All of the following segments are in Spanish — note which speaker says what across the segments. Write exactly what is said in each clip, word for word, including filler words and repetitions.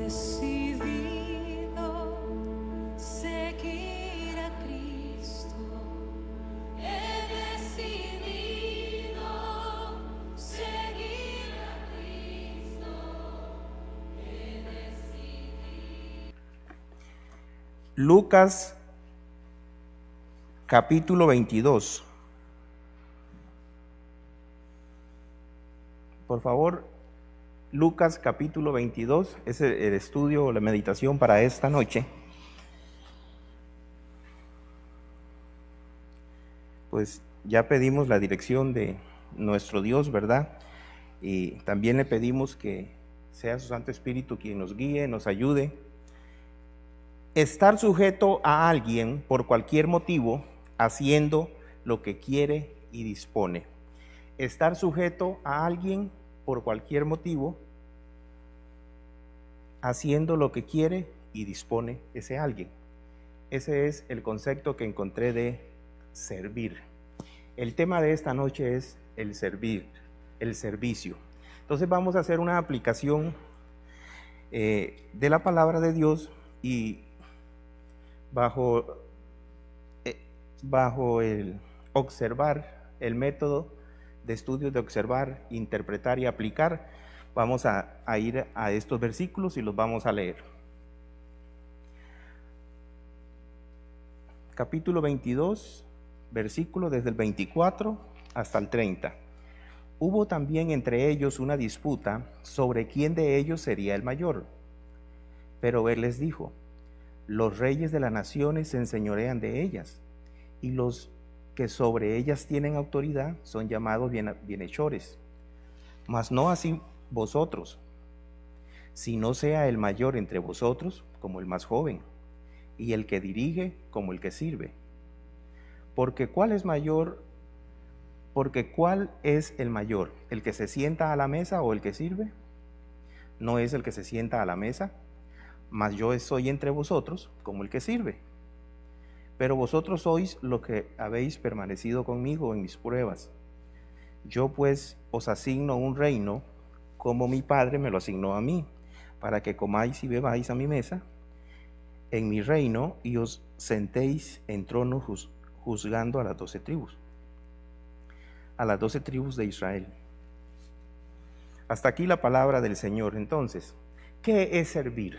Speaker 1: decidido seguir a Cristo. He decidido seguir a Cristo. He decidido.
Speaker 2: Lucas capítulo veintidós. Por favor, Lucas capítulo veintidós es el, el estudio o la meditación para esta noche. Pues ya pedimos la dirección de nuestro Dios, ¿verdad? Y también le pedimos que sea su Santo Espíritu quien nos guíe, nos ayude. Estar sujeto a alguien por cualquier motivo, haciendo lo que quiere y dispone. Estar sujeto a alguien por cualquier motivo, haciendo lo que quiere y dispone ese alguien. Ese es el concepto que encontré de servir. El tema de esta noche es el servir, el servicio. Entonces vamos a hacer una aplicación eh, de la palabra de Dios y bajo, eh, bajo el observar, el método de estudios de observar, interpretar y aplicar, vamos a, a ir a estos versículos y los vamos a leer. Capítulo veintidós, versículo desde el veinticuatro hasta el treinta. Hubo también entre ellos una disputa sobre quién de ellos sería el mayor. Pero él les dijo: los reyes de las naciones se enseñorean de ellas, y los que sobre ellas tienen autoridad son llamados bien, bienhechores. Mas no así vosotros, si no sea el mayor entre vosotros como el más joven, y el que dirige como el que sirve. Porque ¿cuál es mayor? Porque ¿cuál es el mayor? ¿El que se sienta a la mesa o el que sirve? No es el que se sienta a la mesa, mas yo soy entre vosotros como el que sirve. Pero vosotros sois lo que habéis permanecido conmigo en mis pruebas. Yo pues os asigno un reino, como mi Padre me lo asignó a mí, para que comáis y bebáis a mi mesa en mi reino, y os sentéis en trono juz, juzgando a las doce tribus, a las doce tribus de Israel. Hasta aquí la palabra del Señor. Entonces, ¿qué es servir?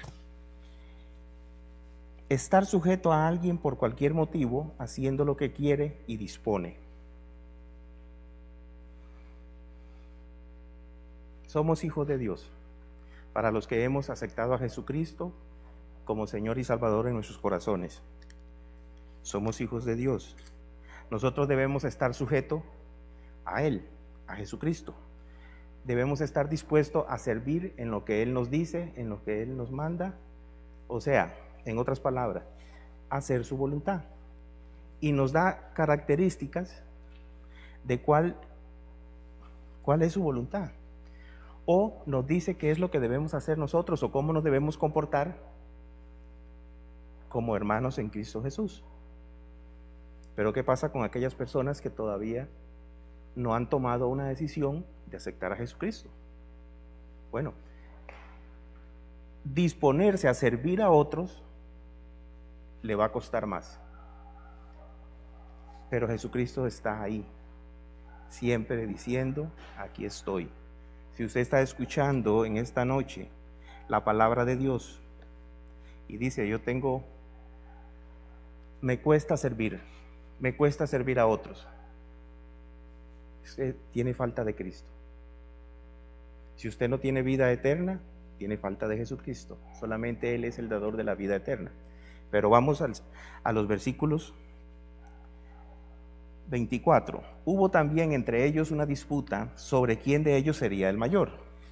Speaker 2: Estar sujeto a alguien por cualquier motivo, haciendo lo que quiere y dispone. Somos hijos de Dios, para los que hemos aceptado a Jesucristo como Señor y Salvador en nuestros corazones. Somos hijos de Dios. Nosotros debemos estar sujetos a Él, a Jesucristo. Debemos estar dispuestos a servir en lo que Él nos dice, en lo que Él nos manda, o sea, en otras palabras, hacer su voluntad. Y nos da características de cuál, cuál es su voluntad. O nos dice qué es lo que debemos hacer nosotros o cómo nos debemos comportar como hermanos en Cristo Jesús. Pero ¿qué pasa con aquellas personas que todavía no han tomado una decisión de aceptar a Jesucristo? Bueno, disponerse a servir a otros le va a costar más. Pero Jesucristo está ahí, siempre diciendo: aquí estoy. Si usted está escuchando en esta noche la palabra de Dios y dice: yo tengo, me cuesta servir, me cuesta servir a otros, usted tiene falta de Cristo. Si usted no tiene vida eterna, tiene falta de Jesucristo. Solamente Él es el dador de la vida eterna. Pero vamos al, a los versículos veinticuatro. Hubo también entre ellos una disputa sobre quién de ellos sería el mayor.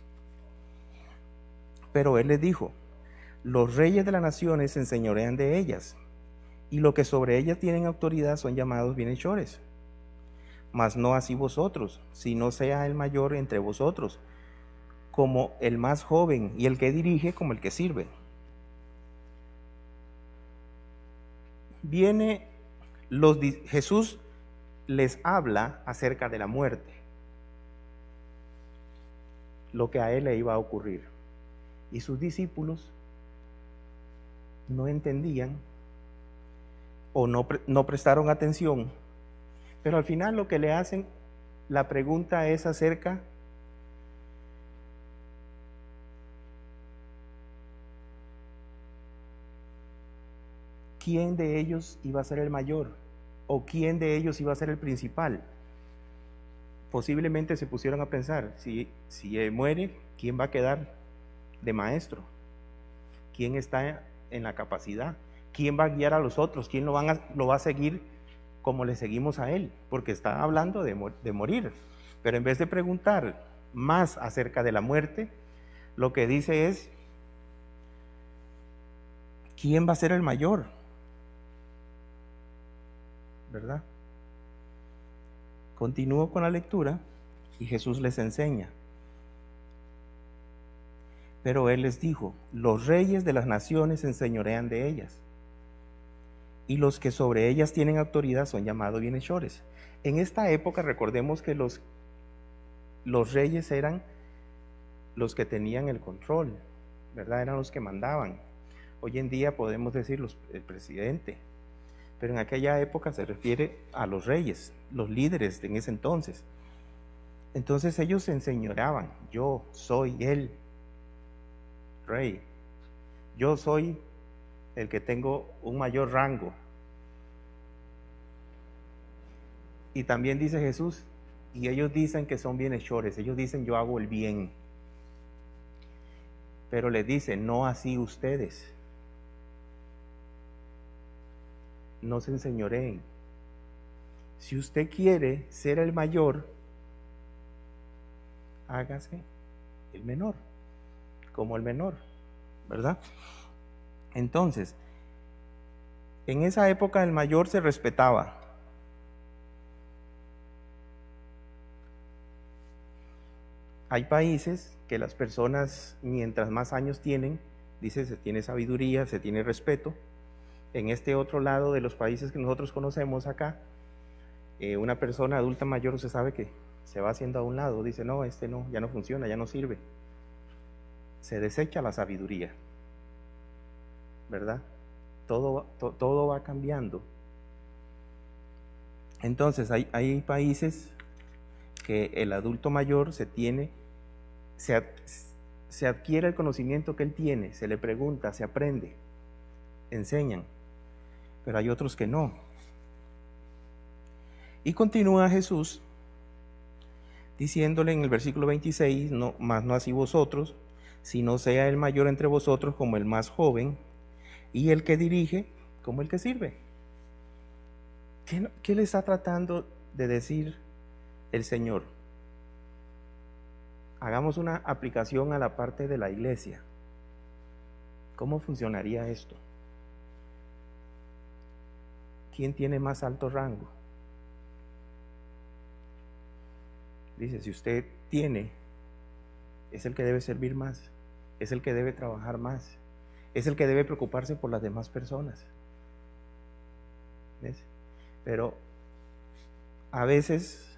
Speaker 2: Pero Él les dijo: los reyes de las naciones se enseñorean de ellas, y los que sobre ellas tienen autoridad son llamados bienhechores. Mas no así vosotros, si no sea el mayor entre vosotros como el más joven, y el que dirige como el que sirve. Viene los Jesús les habla acerca de la muerte, lo que a él le iba a ocurrir, y sus discípulos no entendían o no, pre- no prestaron atención, pero al final lo que le hacen, la pregunta es acerca quién de ellos iba a ser el mayor o quién de ellos iba a ser el principal. Posiblemente se pusieron a pensar, si, si él muere, ¿quién va a quedar de maestro? ¿Quién está en la capacidad? ¿Quién va a guiar a los otros? ¿Quién lo, van a, lo va a seguir como le seguimos a él? Porque está hablando de, de morir. Pero en vez de preguntar más acerca de la muerte, lo que dice es, ¿quién va a ser el mayor? ¿Verdad? Continúo con la lectura y Jesús les enseña. Pero él les dijo, los reyes de las naciones se enseñorean de ellas, y los que sobre ellas tienen autoridad son llamados bienhechores. En esta época recordemos que los, los reyes eran los que tenían el control, ¿verdad? Eran los que mandaban. Hoy en día podemos decir los, el presidente, pero en aquella época se refiere a los reyes, los líderes en ese entonces. Entonces ellos se enseñoreaban, yo soy el rey, yo soy el que tengo un mayor rango. Y también dice Jesús, y ellos dicen que son bienhechores, ellos dicen yo hago el bien, pero les dice, no así ustedes, no se enseñoreen. Si usted quiere ser el mayor, hágase el menor, como el menor, ¿verdad? Entonces, en esa época el mayor se respetaba. Hay países que las personas, mientras más años tienen, dice, se tiene sabiduría, se tiene respeto. En este otro lado de los países que nosotros conocemos acá, eh, una persona adulta mayor, usted sabe que se va haciendo a un lado, dice, no, este no, ya no funciona, ya no sirve. Se desecha la sabiduría, ¿verdad? Todo, to, todo va cambiando. Entonces hay, hay países que el adulto mayor se tiene, se, ad, se adquiere el conocimiento que él tiene, se le pregunta, se aprende, enseñan, pero hay otros que no. Y continúa Jesús diciéndole en el versículo veintiséis, no, más no así vosotros, sino sea el mayor entre vosotros como el más joven, y el que dirige como el que sirve. ¿Qué, qué le está tratando de decir el Señor? Hagamos una aplicación a la parte de la iglesia. ¿Cómo funcionaría esto? ¿Quién tiene más alto rango? Dice, si usted tiene, es el que debe servir más, es el que debe trabajar más, es el que debe preocuparse por las demás personas. ¿Ves? Pero a veces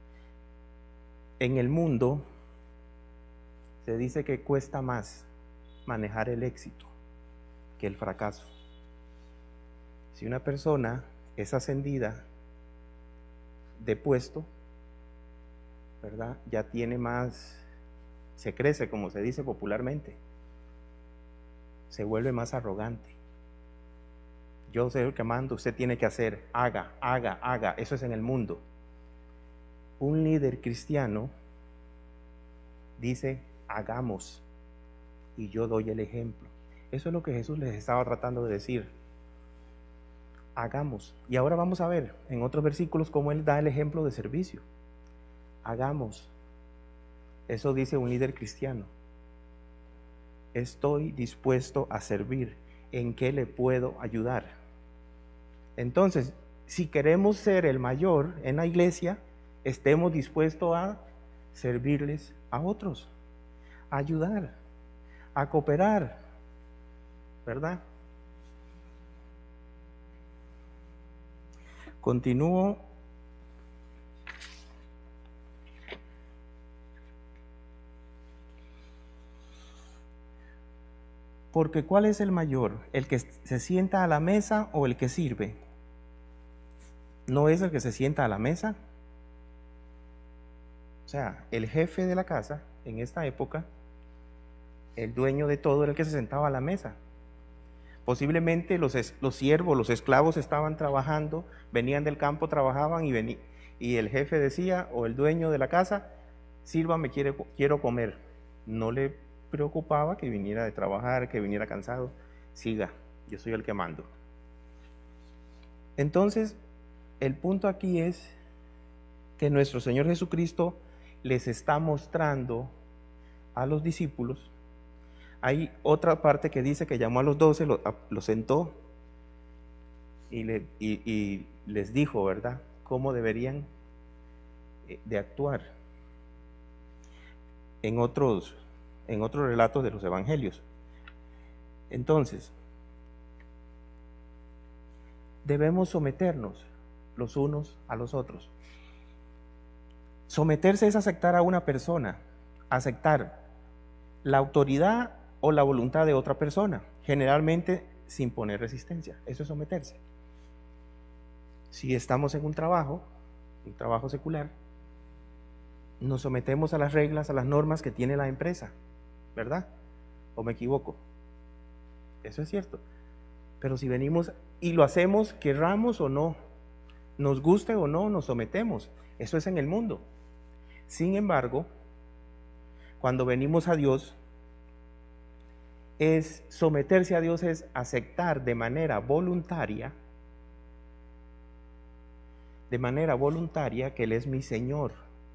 Speaker 2: en el mundo se dice que cuesta más manejar el éxito que el fracaso. Si una persona es ascendida de puesto, ¿verdad? Ya tiene más, se crece, como se dice popularmente, se vuelve más arrogante. Yo soy el que mando, usted tiene que hacer, haga, haga, haga. Eso es en el mundo. Un líder cristiano dice, hagamos, y yo doy el ejemplo. Eso es lo que Jesús les estaba tratando de decir. Hagamos. Y ahora vamos a ver en otros versículos cómo Él da el ejemplo de servicio. Hagamos. Eso dice un líder cristiano. Estoy dispuesto a servir. ¿En qué le puedo ayudar? Entonces, si queremos ser el mayor en la iglesia, estemos dispuestos a servirles a otros, a ayudar, a cooperar, ¿verdad? Continúo. Porque ¿cuál es el mayor? ¿El que se sienta a la mesa o el que sirve? ¿No es el que se sienta a la mesa? O sea, el jefe de la casa en esta época, el dueño de todo, era el que se sentaba a la mesa. Posiblemente los, es, los siervos, los esclavos estaban trabajando, venían del campo, trabajaban y, vení, y el jefe decía, o el dueño de la casa, sírvame, quiero, quiero comer. No le preocupaba que viniera de trabajar, que viniera cansado. Siga, yo soy el que mando. Entonces, el punto aquí es que nuestro Señor Jesucristo les está mostrando a los discípulos. Hay otra parte que dice que llamó a los doce, los lo sentó y, le, y, y les dijo, ¿verdad?, cómo deberían de actuar. En otros, en otros relatos de los evangelios. Entonces, debemos someternos los unos a los otros. Someterse es aceptar a una persona, aceptar la autoridad o la voluntad de otra persona, generalmente sin poner resistencia. Eso es someterse. Si estamos en un trabajo, un trabajo secular, nos sometemos a las reglas, a las normas que tiene la empresa, ¿verdad? ¿O me equivoco? Eso es cierto. Pero si venimos y lo hacemos, querramos o no, nos guste o no, nos sometemos. Eso es en el mundo. Sin embargo, cuando venimos a Dios, es someterse a Dios, es aceptar de manera voluntaria, de manera voluntaria que Él es mi Señor.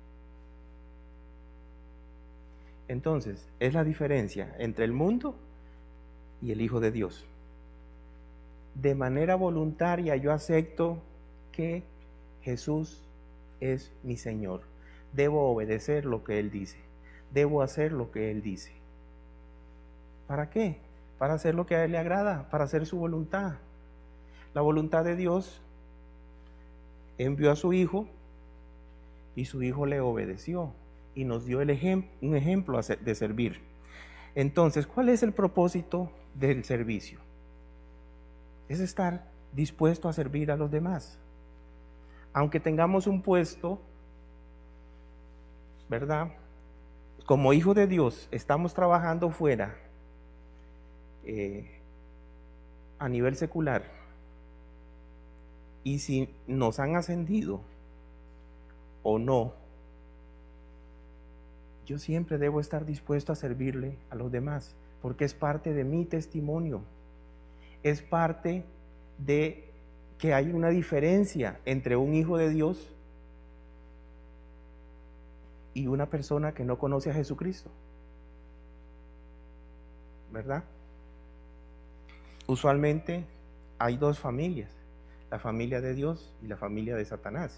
Speaker 2: Entonces, es la diferencia entre el mundo y el Hijo de Dios. De manera voluntaria yo acepto que Jesús es mi Señor. Debo obedecer lo que Él dice. Debo hacer lo que Él dice. ¿Para qué? Para hacer lo que a Él le agrada, para hacer su voluntad. La voluntad de Dios envió a su Hijo y su Hijo le obedeció y nos dio el ejem- un ejemplo de servir. Entonces, ¿cuál es el propósito del servicio? Es estar dispuesto a servir a los demás. Aunque tengamos un puesto, ¿verdad? Como hijo de Dios, estamos trabajando fuera, eh, a nivel secular, y si nos han ascendido o no, yo siempre debo estar dispuesto a servirle a los demás, porque es parte de mi testimonio, es parte de que hay una diferencia entre un hijo de Dios y una persona que no conoce a Jesucristo, ¿verdad? Usualmente hay dos familias, la familia de Dios y la familia de Satanás.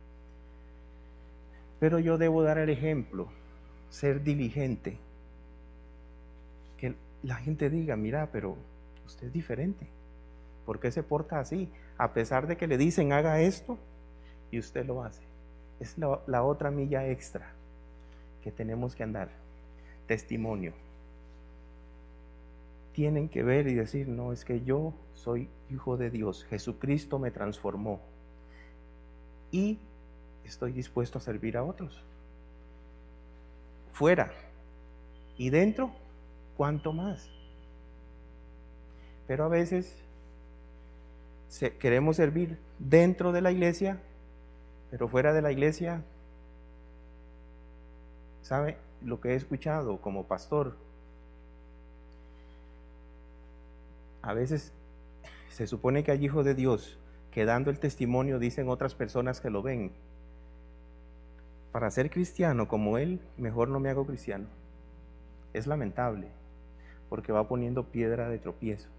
Speaker 2: Pero yo debo dar el ejemplo, ser diligente, que la gente diga, mira, pero usted es diferente, ¿por qué se porta así? A pesar de que le dicen haga esto y usted lo hace. Es la, la otra milla extra que tenemos que andar. Testimonio. Tienen que ver y decir, no, es que yo soy hijo de Dios, Jesucristo me transformó y estoy dispuesto a servir a otros. Fuera y dentro, ¿cuánto más? Pero a veces se, queremos servir dentro de la iglesia, pero fuera de la iglesia, ¿sabe lo que he escuchado como pastor? A veces se supone que hay hijos de Dios que dando el testimonio dicen otras personas que lo ven, para ser cristiano como él, mejor no me hago cristiano. Es lamentable, porque va poniendo piedra de tropiezo.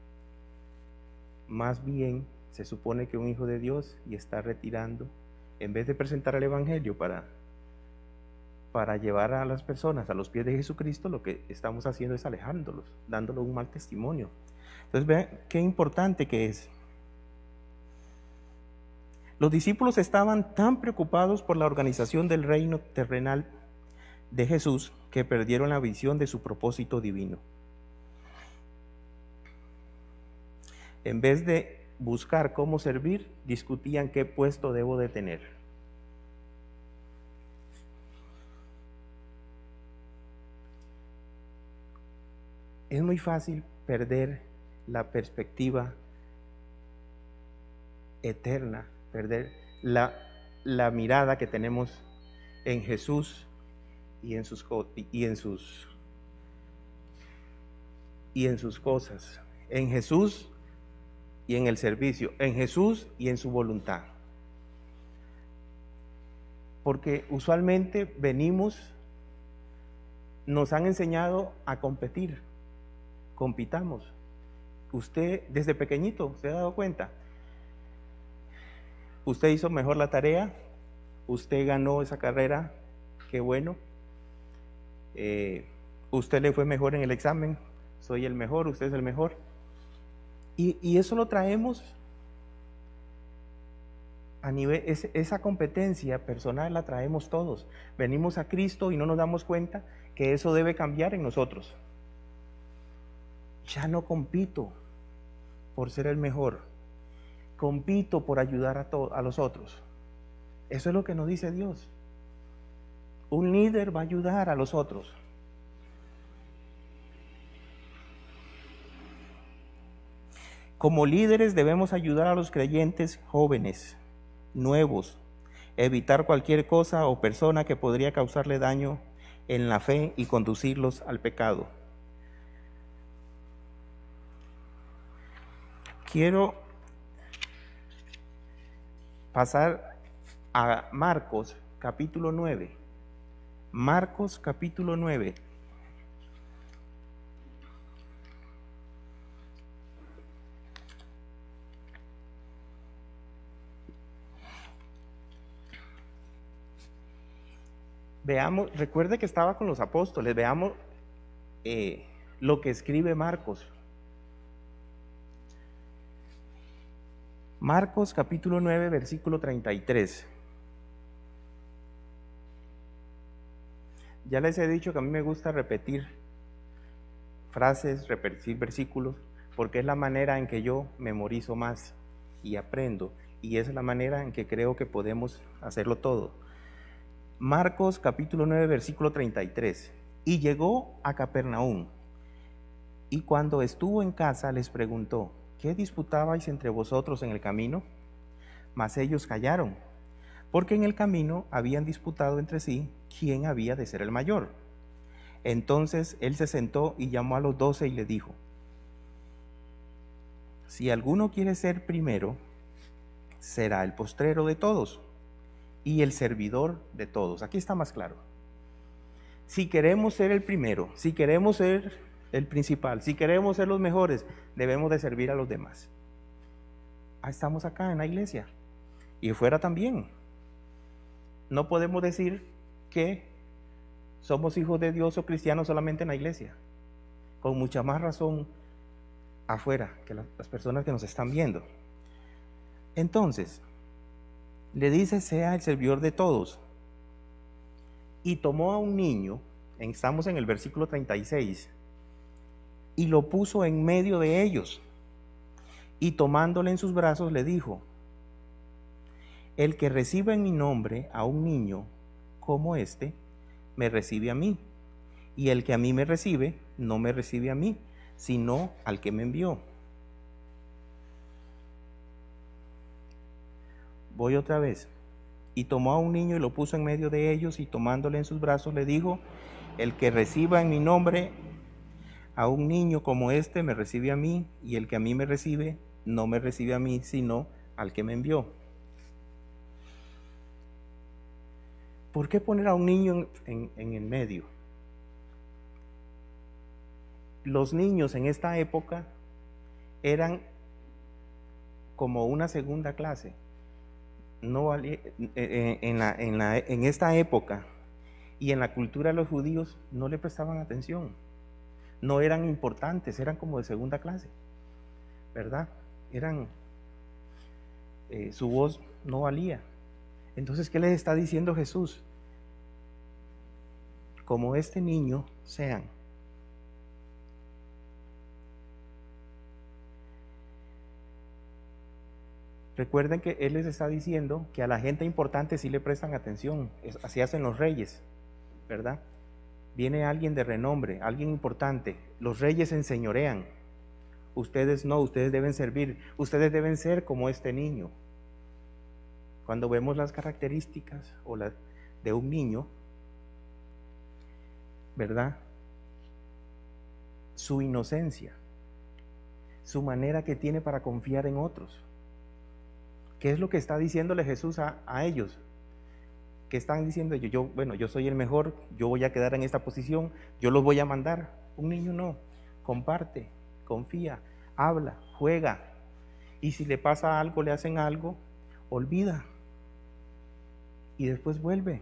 Speaker 2: Más bien se supone que un hijo de Dios y está retirando, en vez de presentar el evangelio para, para llevar a las personas a los pies de Jesucristo, lo que estamos haciendo es alejándolos, dándoles un mal testimonio. Entonces vean qué importante que es. Los discípulos estaban tan preocupados por la organización del reino terrenal de Jesús que perdieron la visión de su propósito divino. En vez de buscar cómo servir, discutían qué puesto debo de tener. Es muy fácil perder la perspectiva eterna, perder la, la mirada que tenemos en Jesús y en sus y en sus y en sus cosas, en Jesús y en el servicio, en Jesús y en su voluntad. Porque usualmente venimos, nos han enseñado a competir, compitamos. Usted desde pequeñito se ha dado cuenta, usted hizo mejor la tarea, usted ganó esa carrera, qué bueno, eh, usted le fue mejor en el examen, soy el mejor, usted es el mejor. Y, y eso lo traemos a nivel, es, esa competencia personal la traemos todos. Venimos a Cristo y no nos damos cuenta que eso debe cambiar en nosotros. Ya no compito por ser el mejor, compito por ayudar a, to- a los otros. Eso es lo que nos dice Dios. Un líder va a ayudar a los otros. Como líderes debemos ayudar a los creyentes jóvenes, nuevos, evitar cualquier cosa o persona que podría causarle daño en la fe y conducirlos al pecado. Quiero pasar a Marcos capítulo nueve. Marcos capítulo nueve. Veamos, recuerde que estaba con los apóstoles, veamos eh, lo que escribe Marcos. Marcos capítulo nueve, versículo treinta y tres. Ya les he dicho que a mí me gusta repetir frases, repetir versículos, porque es la manera en que yo memorizo más y aprendo, y es la manera en que creo que podemos hacerlo todo. Marcos capítulo nueve, versículo treinta y tres. Y llegó a Capernaum, y cuando estuvo en casa les preguntó: ¿qué disputabais entre vosotros en el camino? Mas ellos callaron, porque en el camino habían disputado entre sí quién había de ser el mayor. Entonces él se sentó y llamó a los doce y le dijo: si alguno quiere ser primero, será el postrero de todos y el servidor de todos. Aquí está más claro. Si queremos ser el primero, si queremos ser el principal, si queremos ser los mejores, debemos de servir a los demás. Ah, estamos acá en la iglesia y fuera también. No podemos decir que somos hijos de Dios o cristianos solamente en la iglesia. Con mucha más razón afuera, que las personas que nos están viendo. Entonces, le dice: sea el servidor de todos. Y tomó a un niño, estamos en el versículo treinta y seis, y lo puso en medio de ellos, y tomándole en sus brazos le dijo: el que reciba en mi nombre a un niño como este, me recibe a mí, y el que a mí me recibe, no me recibe a mí, sino al que me envió. Voy otra vez. Y tomó a un niño y lo puso en medio de ellos, y tomándole en sus brazos le dijo: el que reciba en mi nombre a un niño como este, me recibe a mí, y el que a mí me recibe, no me recibe a mí, sino al que me envió. ¿Por qué poner a un niño en, en, en el medio? Los niños en esta época eran como una segunda clase. No valía, en, la, en, la, en esta época y en la cultura de los judíos no le prestaban atención, no eran importantes, eran como de segunda clase, ¿verdad? Eran, eh, su voz no valía. Entonces, ¿qué les está diciendo Jesús? Como este niño sean. Recuerden que Él les está diciendo que a la gente importante sí le prestan atención, así hacen los reyes, ¿verdad? Viene alguien de renombre, alguien importante, los reyes se enseñorean, ustedes no, ustedes deben servir, ustedes deben ser como este niño. Cuando vemos las características o las de un niño, ¿verdad? Su inocencia, su manera que tiene para confiar en otros. ¿Qué es lo que está diciéndole Jesús a, a ellos? ¿Qué están diciendo ellos? Yo, bueno, yo soy el mejor, yo voy a quedar en esta posición, yo los voy a mandar. Un niño no, comparte, confía, habla, juega. Y si le pasa algo, le hacen algo, olvida. Y después vuelve.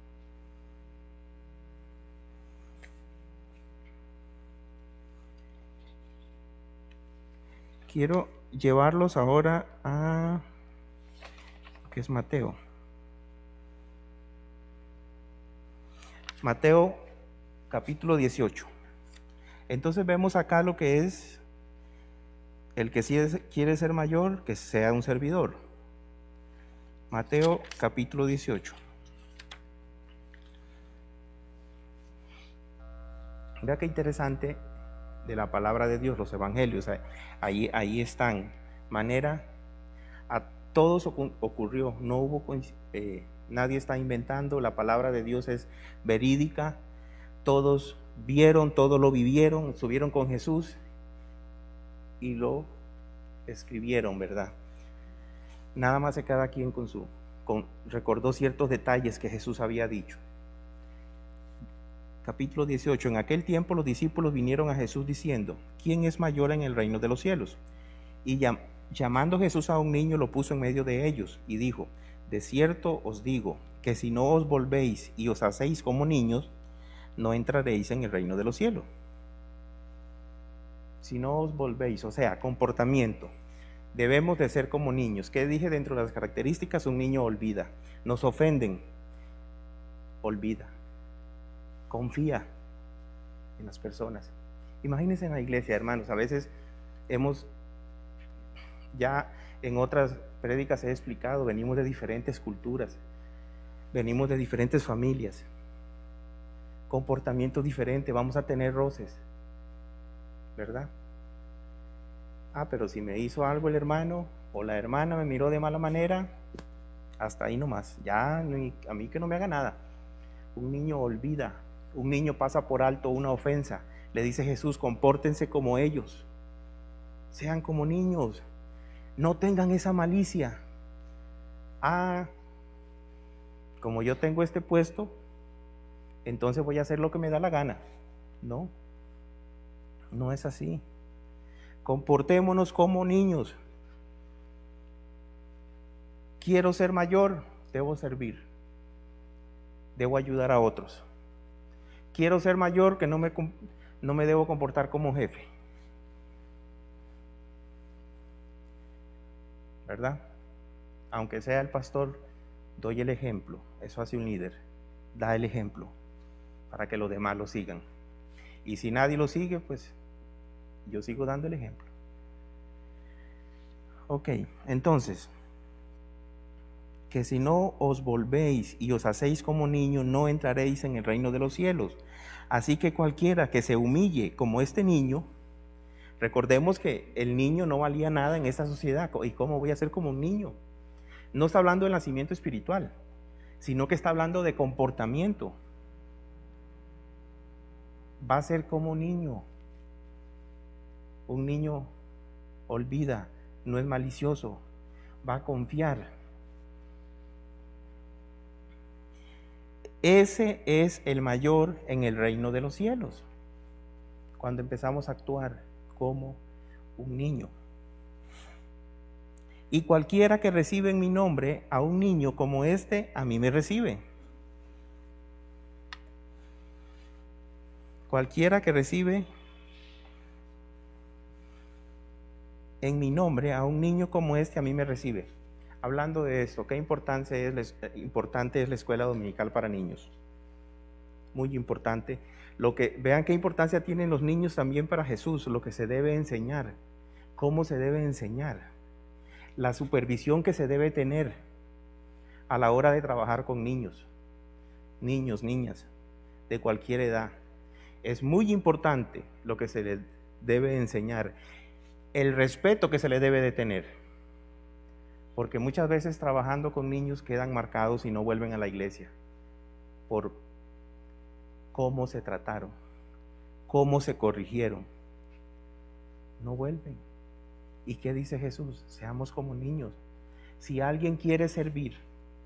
Speaker 2: Quiero llevarlos ahora a, ¿qué es Mateo? Mateo capítulo dieciocho. Entonces vemos acá lo que es el que sí es, quiere ser mayor, que sea un servidor. Mateo capítulo dieciocho. Mira qué interesante de la palabra de Dios, los evangelios, ahí, ahí están. Manera, a todos ocurrió, no hubo, eh, nadie está inventando, la palabra de Dios es verídica, todos vieron, todos lo vivieron, estuvieron con Jesús y lo escribieron, ¿verdad? Nada más de cada quien con su, con, recordó ciertos detalles que Jesús había dicho. Capítulo dieciocho. En aquel tiempo los discípulos vinieron a Jesús diciendo: ¿quién es mayor en el reino de los cielos? Y llam, llamando Jesús a un niño, lo puso en medio de ellos y dijo: de cierto os digo que si no os volvéis y os hacéis como niños, no entraréis en el reino de los cielos. Si no os volvéis, o sea, comportamiento. Debemos de ser como niños. ¿Qué dije dentro de las características? Un niño olvida. Nos ofenden, olvida. Confía en las personas. Imagínense en la iglesia, hermanos, a veces hemos, ya en otras prédicas he explicado, venimos de diferentes culturas, venimos de diferentes familias, comportamiento diferente, vamos a tener roces, ¿verdad? Ah, pero si me hizo algo el hermano o la hermana, me miró de mala manera, hasta ahí nomás, ya a mí que no me haga nada. Un niño olvida. Un niño pasa por alto una ofensa. Le dice Jesús: compórtense como ellos. Sean como niños. No tengan esa malicia. Ah, como yo tengo este puesto, entonces voy a hacer lo que me da la gana. No, no es así. Comportémonos como niños. Quiero ser mayor, debo servir. Debo ayudar a otros. Quiero ser mayor, que no me, no me debo comportar como jefe, ¿verdad? Aunque sea el pastor, doy el ejemplo. Eso hace un líder, da el ejemplo para que los demás lo sigan. Y si nadie lo sigue, pues yo sigo dando el ejemplo. Ok, entonces, que si no os volvéis y os hacéis como niños, no entraréis en el reino de los cielos. Así que cualquiera que se humille como este niño, recordemos que el niño no valía nada en esta sociedad. ¿Y cómo voy a ser como un niño? No está hablando del nacimiento espiritual, sino que está hablando de comportamiento. Va a ser como un niño. Un niño olvida, no es malicioso, va a confiar. Ese es el mayor en el reino de los cielos, cuando empezamos a actuar como un niño. Y cualquiera que recibe en mi nombre a un niño como este, a mí me recibe. Cualquiera que recibe en mi nombre a un niño como este, a mí me recibe. Hablando de esto, qué importante es, importante es la escuela dominical para niños. Muy importante. Lo que, vean qué importancia tienen los niños también para Jesús, lo que se debe enseñar, cómo se debe enseñar. la supervisión que se debe tener a la hora de trabajar con niños, niños, niñas, de cualquier edad. Es muy importante lo que se les debe enseñar, el respeto que se les debe de tener, porque muchas veces trabajando con niños quedan marcados y no vuelven a la iglesia por cómo se trataron, cómo se corrigieron. No vuelven. ¿Y qué dice Jesús? Seamos como niños. Si alguien quiere servir,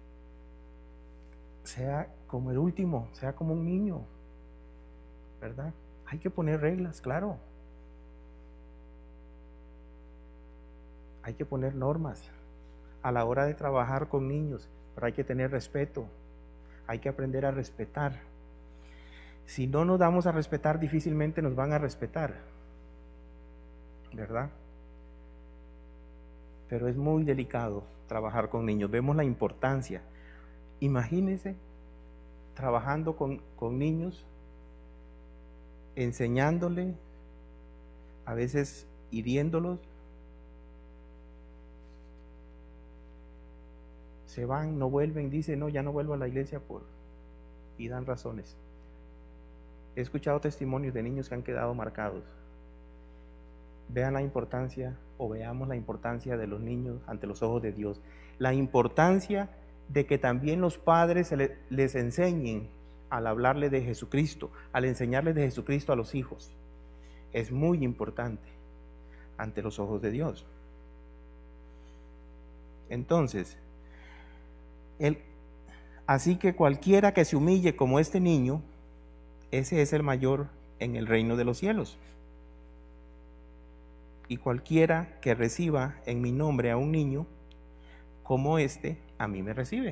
Speaker 2: sea como el último, sea como un niño, ¿verdad? Hay que poner reglas, claro. Hay que poner normas a la hora de trabajar con niños, pero hay que tener respeto. Hay que aprender a respetar. Si no nos damos a respetar, difícilmente nos van a respetar, ¿verdad? Pero es muy delicado trabajar con niños. Vemos la importancia. Imagínense trabajando con, con niños, enseñándole, a veces hiriéndolos. Se van, no vuelven, dicen, no, ya no vuelvo a la iglesia por... y dan razones. He escuchado testimonios de niños que han quedado marcados. Vean la importancia, o veamos la importancia de los niños ante los ojos de Dios. La importancia de que también los padres se le, les enseñen al hablarle de Jesucristo, al enseñarles de Jesucristo a los hijos. Es muy importante ante los ojos de Dios. Entonces, el, así que cualquiera que se humille como este niño, ese es el mayor en el reino de los cielos. Y cualquiera que reciba en mi nombre a un niño como este, a mí me recibe.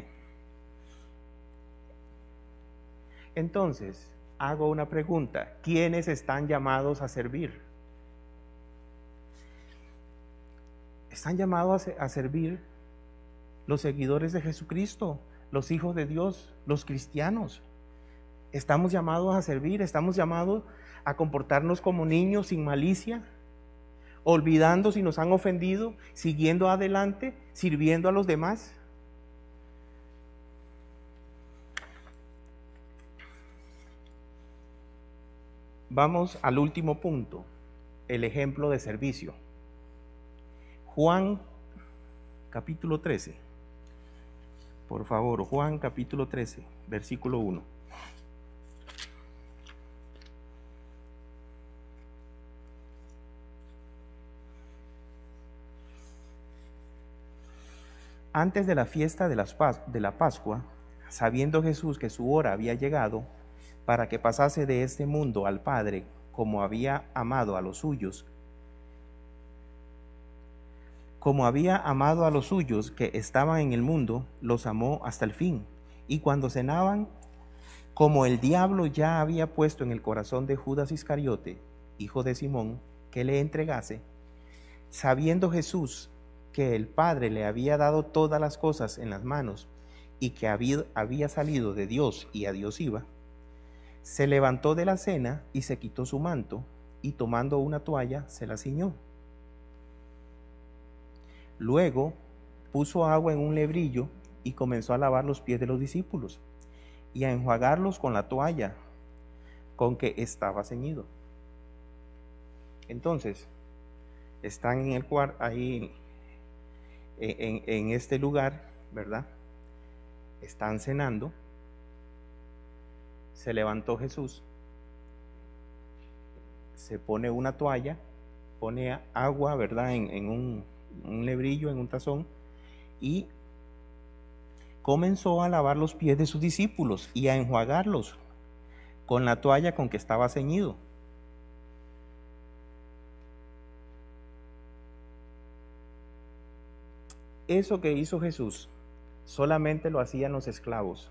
Speaker 2: Entonces, hago una pregunta: ¿quiénes están llamados a servir? Están llamados a servir los seguidores de Jesucristo, los hijos de Dios, los cristianos. Estamos llamados a servir, estamos llamados a comportarnos como niños sin malicia, olvidando si nos han ofendido, siguiendo adelante, sirviendo a los demás. Vamos al último punto, el ejemplo de servicio. Juan capítulo trece. Por favor, Juan capítulo trece, versículo uno. Antes de la fiesta de, las, de la Pascua, sabiendo Jesús que su hora había llegado para que pasase de este mundo al Padre, como había amado a los suyos, como había amado a los suyos que estaban en el mundo, los amó hasta el fin. Y cuando cenaban, como el diablo ya había puesto en el corazón de Judas Iscariote, hijo de Simón, que le entregase, sabiendo Jesús que el Padre le había dado todas las cosas en las manos y que había, había salido de Dios y a Dios iba, se levantó de la cena y se quitó su manto y tomando una toalla se la ciñó. Luego puso agua en un lebrillo y comenzó a lavar los pies de los discípulos y a enjuagarlos con la toalla con que estaba ceñido. Entonces, están en el cuarto ahí. En, en este lugar, ¿verdad? Están cenando. Se levantó Jesús, se pone una toalla, pone agua, ¿verdad? En, en un, un lebrillo, en un tazón, y comenzó a lavar los pies de sus discípulos y a enjuagarlos con la toalla con que estaba ceñido. Eso que hizo Jesús solamente lo hacían los esclavos.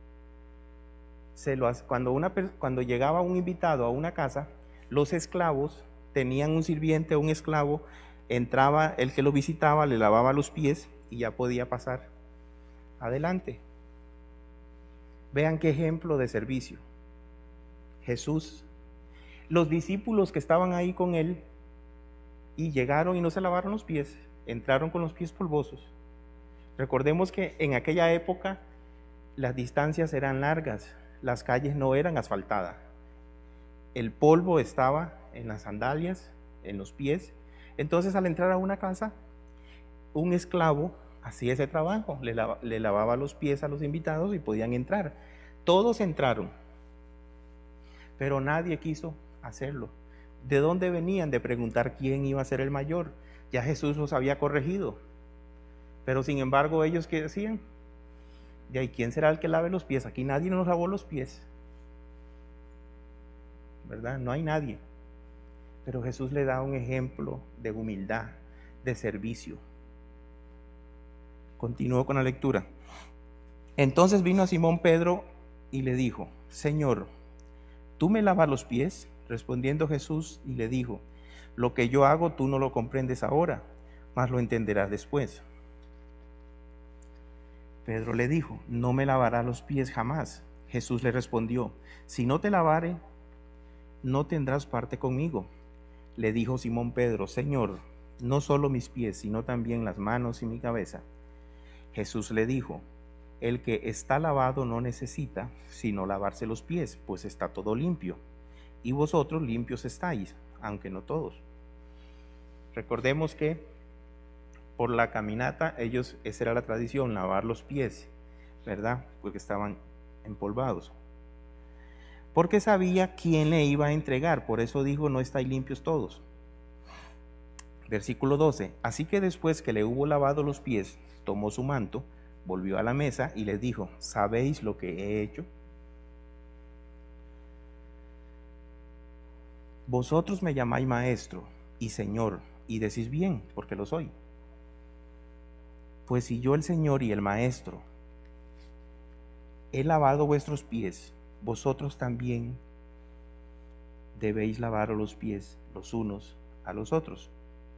Speaker 2: Se lo, cuando, una, cuando llegaba un invitado a una casa, los esclavos tenían un sirviente, un esclavo, entraba el que lo visitaba, le lavaba los pies y ya podía pasar adelante. Vean qué ejemplo de servicio. Jesús, los discípulos que estaban ahí con él y llegaron y no se lavaron los pies, entraron con los pies polvosos. Recordemos que en aquella época las distancias eran largas, las calles no eran asfaltadas. El polvo estaba en las sandalias, en los pies. Entonces, al entrar a una casa, un esclavo hacía ese trabajo, le, lava, le lavaba los pies a los invitados y podían entrar. Todos entraron, pero nadie quiso hacerlo. ¿De dónde venían? De preguntar quién iba a ser el mayor. Ya Jesús los había corregido. Pero sin embargo, ellos, ¿qué decían? ¿De ahí quién será el que lave los pies? Aquí nadie nos lavó los pies, ¿verdad? No hay nadie. Pero Jesús le da un ejemplo de humildad, de servicio. Continúo con la lectura. Entonces vino a Simón Pedro y le dijo: Señor, ¿tú me lavas los pies? Respondiendo Jesús y le dijo: lo que yo hago tú no lo comprendes ahora, mas lo entenderás después. Pedro le dijo: no me lavarás los pies jamás. Jesús le respondió: si no te lavare, no tendrás parte conmigo. Le dijo Simón Pedro: Señor, no solo mis pies, sino también las manos y mi cabeza. Jesús le dijo: el que está lavado no necesita sino lavarse los pies, pues está todo limpio. Y vosotros limpios estáis, aunque no todos. Recordemos que por la caminata, ellos, esa era la tradición, lavar los pies, ¿verdad? Porque estaban empolvados. Porque sabía quién le iba a entregar, por eso dijo: no estáis limpios todos. Versículo doce. Así que después que le hubo lavado los pies, tomó su manto, volvió a la mesa y les dijo: ¿sabéis lo que he hecho? Vosotros me llamáis maestro y señor, y decís bien, porque lo soy. Pues si yo, el Señor y el Maestro, he lavado vuestros pies, vosotros también debéis lavar los pies los unos a los otros.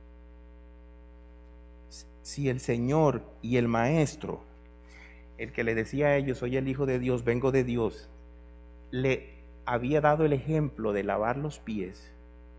Speaker 2: Si el Señor y el Maestro, el que le decía a ellos: soy el Hijo de Dios, vengo de Dios, le había dado el ejemplo de lavar los pies,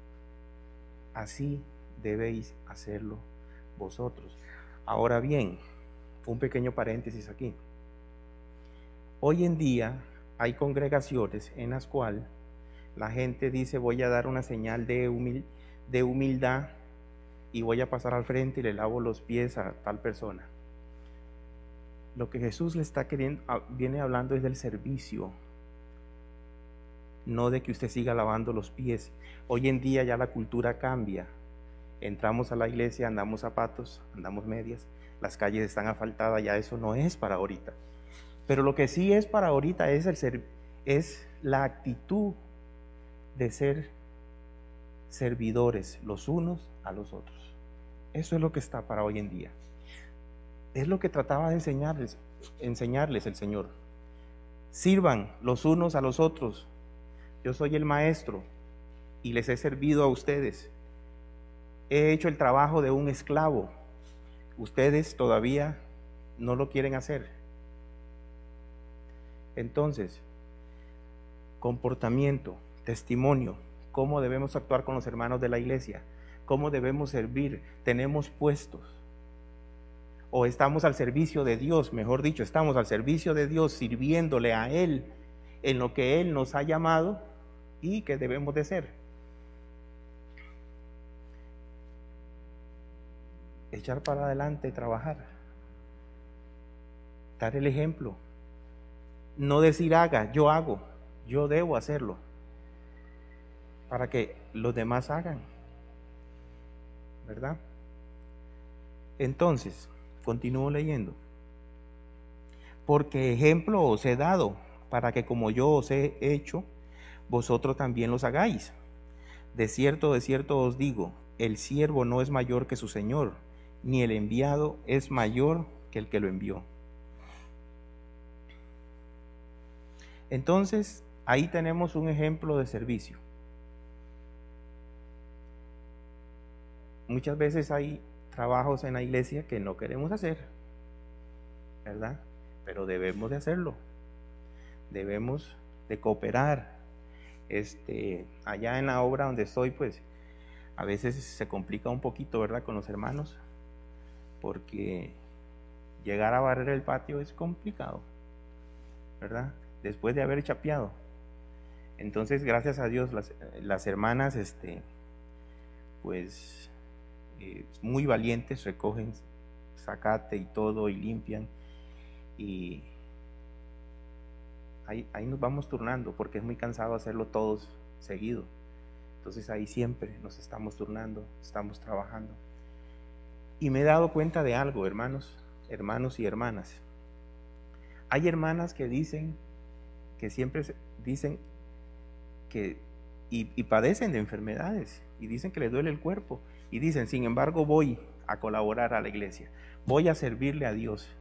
Speaker 2: así debéis hacerlo vosotros. Ahora bien, un pequeño paréntesis aquí. Hoy en día hay congregaciones en las cuales la gente dice: voy a dar una señal de, humil- de humildad y voy a pasar al frente y le lavo los pies a tal persona. Lo que Jesús le está queriendo, viene hablando es del servicio, no de que usted siga lavando los pies. Hoy en día ya la cultura cambia. Entramos a la iglesia, andamos zapatos, andamos medias, las calles están asfaltadas, ya eso no es para ahorita. Pero lo que sí es para ahorita es, el ser, es la actitud de ser servidores los unos a los otros. Eso es lo que está para hoy en día. Es lo que trataba de enseñarles, enseñarles el Señor. Sirvan los unos a los otros. Yo soy el maestro y les he servido a ustedes. He hecho el trabajo de un esclavo. Ustedes todavía no lo quieren hacer. Entonces, comportamiento, testimonio, cómo debemos actuar con los hermanos de la iglesia, cómo debemos servir. Tenemos puestos, o estamos al servicio de Dios, mejor dicho, estamos al servicio de Dios, sirviéndole a Él en lo que Él nos ha llamado y que debemos de ser. Echar para adelante, trabajar, dar el ejemplo, no decir haga, yo hago, yo debo hacerlo, para que los demás hagan, ¿verdad? Entonces, continúo leyendo. Porque ejemplo os he dado, para que como yo os he hecho, vosotros también los hagáis. De cierto, de cierto os digo, el siervo no es mayor que su señor, ni el enviado es mayor que el que lo envió. Entonces, ahí tenemos un ejemplo de servicio. Muchas veces hay trabajos en la iglesia que no queremos hacer, ¿verdad? Pero debemos de hacerlo. Debemos de cooperar. Este, allá en la obra donde estoy, pues, a veces se complica un poquito, ¿verdad? Con los hermanos. porque llegar a barrer el patio es complicado, ¿verdad? Después de haber chapeado. Entonces, gracias a Dios, las, las hermanas, este, pues, eh, muy valientes, recogen zacate y todo y limpian, y ahí, ahí nos vamos turnando, porque es muy cansado hacerlo todos seguido. Entonces ahí siempre nos estamos turnando, estamos trabajando. Y me he dado cuenta de algo, hermanos, hermanos y hermanas. Hay hermanas que dicen, que siempre dicen que, y, y padecen de enfermedades, y dicen que les duele el cuerpo, y dicen, sin embargo, voy a colaborar a la iglesia, voy a servirle a Dios.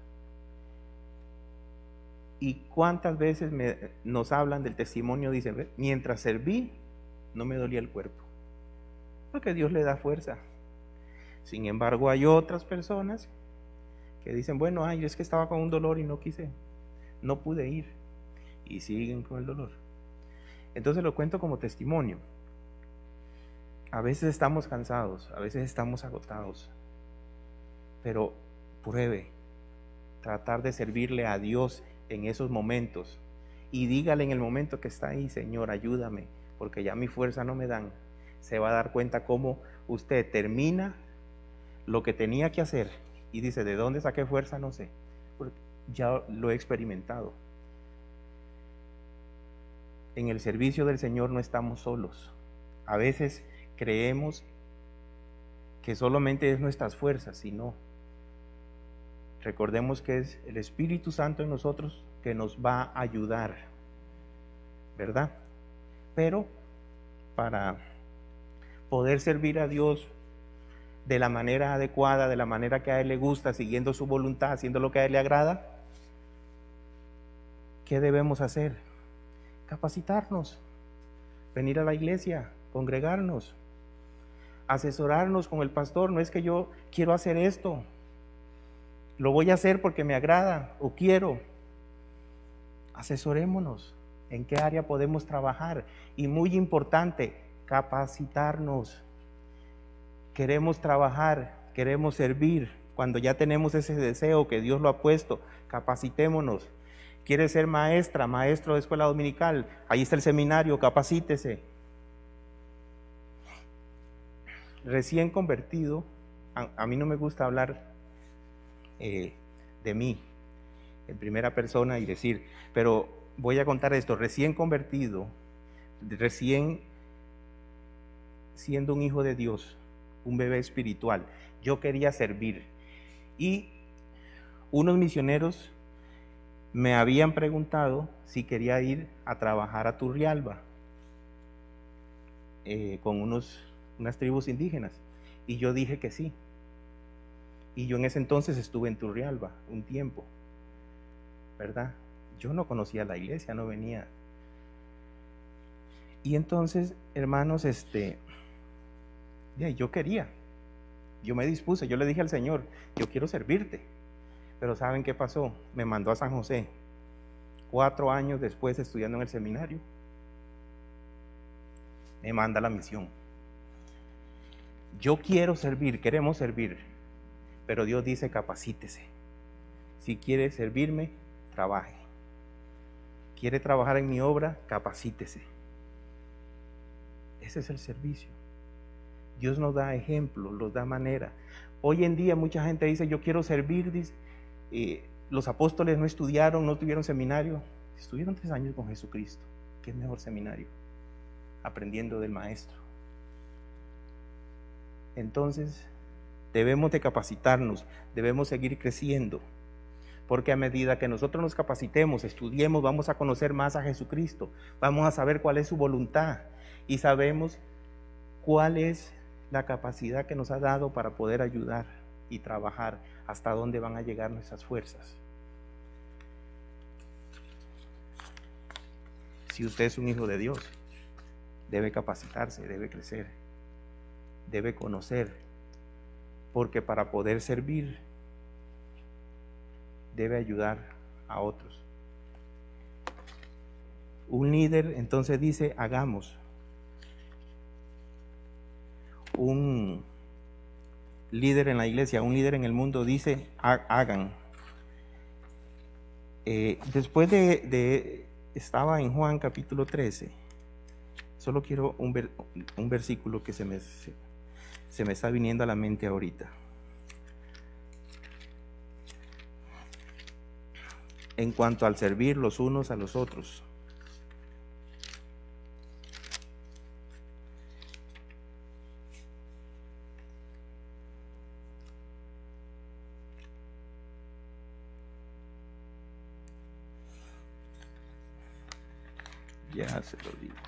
Speaker 2: Y cuántas veces me, nos hablan del testimonio, dicen, mientras serví, no me dolía el cuerpo, porque Dios le da fuerza. Sin embargo, hay otras personas que dicen, bueno, ay, es que estaba con un dolor y no quise, no pude ir, y siguen con el dolor. Entonces lo cuento como testimonio. A veces estamos cansados, a veces estamos agotados, pero pruebe tratar de servirle a Dios en esos momentos, y dígale en el momento que está ahí, Señor, ayúdame, porque ya mi fuerza no me dan. Se va a dar cuenta cómo usted termina lo que tenía que hacer y dice, ¿de dónde saqué fuerza? No sé, porque ya lo he experimentado. En el servicio del Señor no estamos solos. A veces creemos que solamente es nuestras fuerzas, sino recordemos que es el Espíritu Santo en nosotros que nos va a ayudar, ¿verdad? Pero para poder servir a Dios de la manera adecuada, de la manera que a Él le gusta, siguiendo su voluntad, haciendo lo que a Él le agrada, ¿qué debemos hacer? Capacitarnos, venir a la iglesia, congregarnos, asesorarnos con el pastor. No es que yo quiero hacer esto, lo voy a hacer porque me agrada o quiero. Asesorémonos en qué área podemos trabajar, y muy importante, capacitarnos. Queremos trabajar, queremos servir. Cuando ya tenemos ese deseo que Dios lo ha puesto, capacitémonos. ¿Quiere ser maestra, maestro de escuela dominical? Ahí está el seminario, capacítese. Recién convertido, a, a mí no me gusta hablar eh, de mí en primera persona y decir, pero voy a contar esto. Recién convertido, recién siendo un hijo de Dios, un bebé espiritual, yo quería servir, y unos misioneros me habían preguntado si quería ir a trabajar a Turrialba eh, con unos, unas tribus indígenas, y yo dije que sí. Y yo en ese entonces estuve en Turrialba un tiempo, ¿verdad? Yo no conocía la iglesia, no venía. Y entonces, hermanos, este, yo quería, yo me dispuse, yo le dije al Señor, yo quiero servirte. Pero ¿saben qué pasó? Me mandó a San José, cuatro años después, estudiando en el seminario, me manda a la misión. Yo quiero servir, queremos servir, pero Dios dice, capacítese. Si quiere servirme, trabaje. Quiere trabajar en mi obra, capacítese. Ese es el servicio. Dios nos da ejemplo, nos da manera. Hoy en día mucha gente dice, yo quiero servir, dice, eh, los apóstoles no estudiaron, no tuvieron seminario, estuvieron tres años con Jesucristo. ¿Qué mejor seminario? Aprendiendo del maestro. Entonces, debemos de capacitarnos, debemos seguir creciendo, porque a medida que nosotros nos capacitemos, estudiemos, vamos a conocer más a Jesucristo, vamos a saber cuál es su voluntad, y sabemos cuál es la capacidad que nos ha dado para poder ayudar y trabajar, hasta dónde van a llegar nuestras fuerzas. Si usted es un hijo de Dios, debe capacitarse, debe crecer, debe conocer, porque para poder servir, debe ayudar a otros. Un líder entonces dice, hagamos. Un líder en la iglesia, un líder en el mundo, dice, hagan. Eh, después de, de, estaba en Juan capítulo trece, solo quiero un, ver, un versículo que se me, se, se me está viniendo a la mente ahorita. En cuanto al servir los unos a los otros. Ya se lo digo.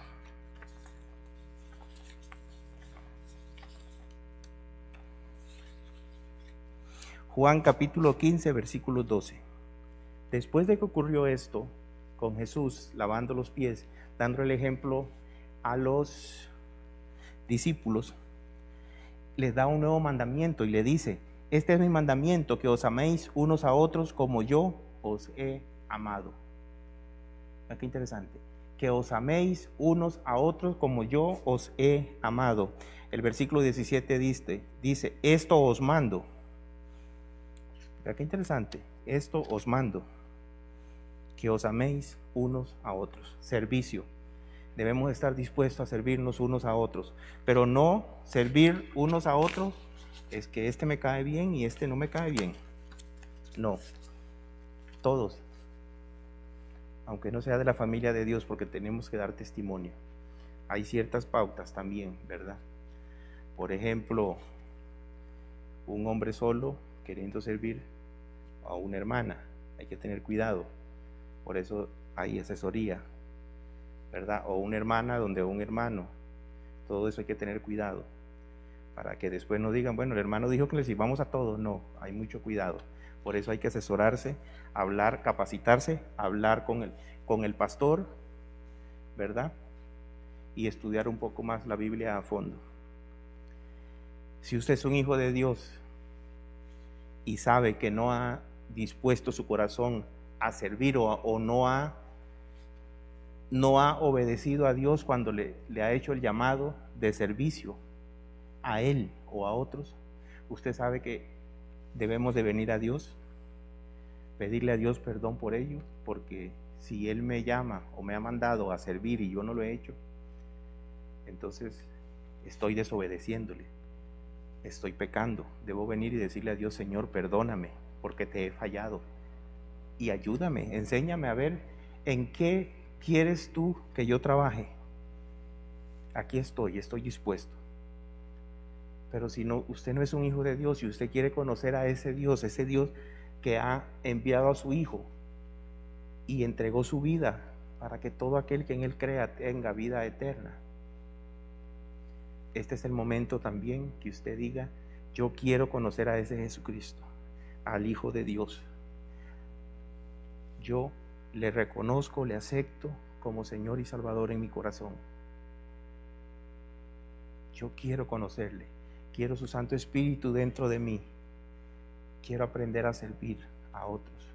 Speaker 2: Juan capítulo quince, versículo doce. Después de que ocurrió esto con Jesús lavando los pies, dando el ejemplo a los discípulos, les da un nuevo mandamiento y le dice, este es mi mandamiento, que os améis unos a otros como yo os he amado. Qué interesante. Que os améis unos a otros como yo os he amado. El versículo diecisiete dice, dice esto os mando. Qué interesante. Esto os mando, que os améis unos a otros. Servicio. Debemos estar dispuestos a servirnos unos a otros, pero no servir unos a otros es que este me cae bien y este no me cae bien. No, todos, aunque no sea de la familia de Dios, porque tenemos que dar testimonio. Hay ciertas pautas también, ¿verdad? Por ejemplo, un hombre solo queriendo servir a una hermana, hay que tener cuidado. Por eso hay asesoría, ¿verdad? O una hermana donde un hermano. Todo eso hay que tener cuidado, para que después no digan, bueno, el hermano dijo que le sirvamos a todos. No, hay mucho cuidado. Por eso hay que asesorarse, hablar, capacitarse, hablar con el, con el pastor, ¿verdad? Y estudiar un poco más la Biblia a fondo. Si usted es un hijo de Dios y sabe que no ha dispuesto su corazón a servir o, o no ha no ha obedecido a Dios cuando le, le ha hecho el llamado de servicio a Él o a otros, usted sabe que debemos de venir a Dios, pedirle a Dios perdón por ello, porque si Él me llama o me ha mandado a servir y yo no lo he hecho, entonces estoy desobedeciéndole, estoy pecando. Debo venir y decirle a Dios, Señor, perdóname porque te he fallado y ayúdame, enséñame a ver en qué ¿quieres tú que yo trabaje? Aquí estoy, estoy dispuesto. Pero si no, usted no es un hijo de Dios y usted quiere conocer a ese Dios, ese Dios que ha enviado a su Hijo y entregó su vida para que todo aquel que en Él crea tenga vida eterna. Este es el momento también que usted diga, yo quiero conocer a ese Jesucristo, al Hijo de Dios. Yo le reconozco, le acepto como Señor y Salvador en mi corazón. Yo quiero conocerle, quiero su Santo Espíritu dentro de mí, quiero aprender a servir a otros.